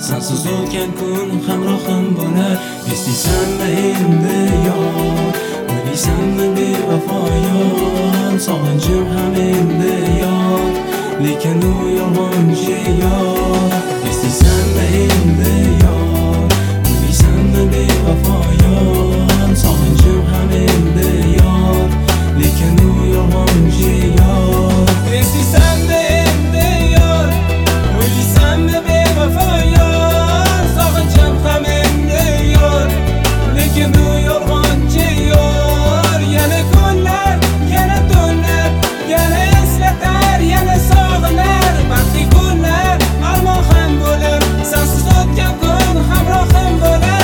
sensiz o'tgan kun hamrohim bo'lar. Eslaysanmi endi yor, o'ylaysanmi bevafoyon, sog'inchim ham endi yor, lekin u yolg'onchi yor. Eslaysanmi endi yor, o'ylaysanmi bevafoyon, sog'inchim ham endi yor, lekin u yolg'onchi yor. Eslaysanmi endi yor, o'ylaysanmi bevafoyon, sog'inchim ham endi yor, lekin u yolg'onchi yor. Yana kunlar, yana tunlar, yana eslatar, yana sog'inar, baxtli kunlar armon ham bo'lar, sensiz o'tgan kun hamrohim bo'lar.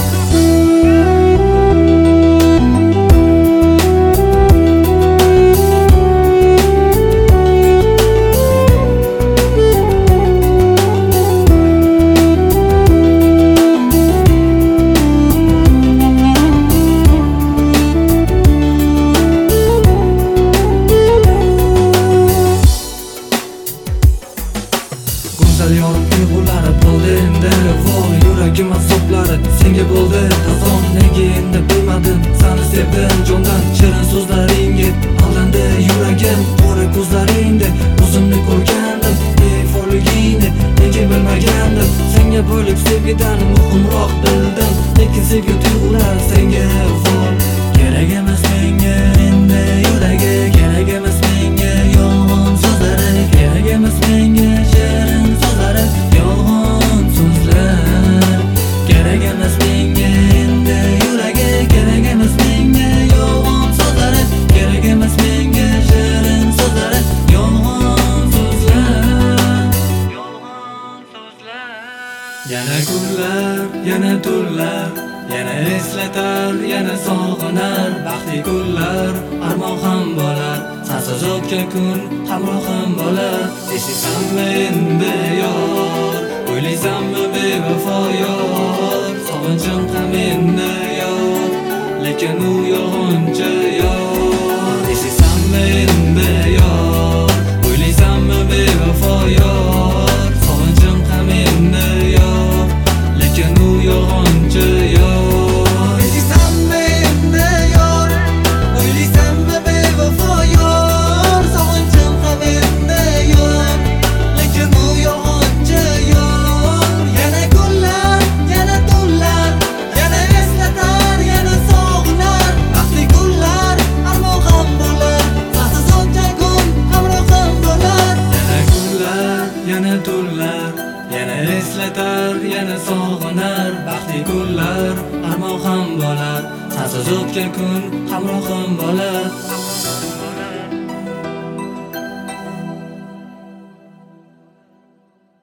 Go'zal yorib tuyg'ulari bo'ldi endi, voy yuragim azoblari senga bo'ldi tazom. Nega endi bilmadim, seni sevdim jondan, shirin so'zlaringga aldandi yuragim. Qora ko'zlaringda o'zimni ko'rgandim, befoligingni nega bilmagandim. Senga bo'lib sevgidan muhimroq bildim, lekin sevgi tuyg'ular senga voy kerak emas menga endi yuragi, kerak emas menga yolg'on so'zlari, kerak emas menga shirin so'zlari, yolg'on so'zlar. Kerak emas menga endi yuragi, kerak emas menga yolg'on so'zlari, kerak emas menga shirin so'zlari, yolg'on so'zlar, yolg'on so'zlar. Yana kunlar, yana tunlar, yana eslatar, yana sog'inar, baxtli kunlar armon ham bo'lar, sensiz o'tgan kun hamrohim bo'lar. Eslaysanmi endi yor, o'ylaysanmi bevafo yor, sog'inchim ham endi yor, lekin u yolg'onchi yor. Eslaysanmi endi yor, o'ylaysanmi bevafo yor, sog'inchim ham endi yor, lekin u yolg'onchi yor. Eslaysanmi endi yor, o'ylaysanmi bevafo yor, sog'inchim ham endi yor, lekin u yolg'onchi yor. Yana kunlar, yana tunlar, yana eslatar, yana sog'inar, baxtli kunlar armon ham bo'lar, sensiz o'tgan kun hamrohim bo'lar. Yana kunlar, yana tunlar, yana eslatar, yana sog'inar, baxtli kunlar armon ham bo'lar, sensiz o'tgan kun hamrohim bo'lar.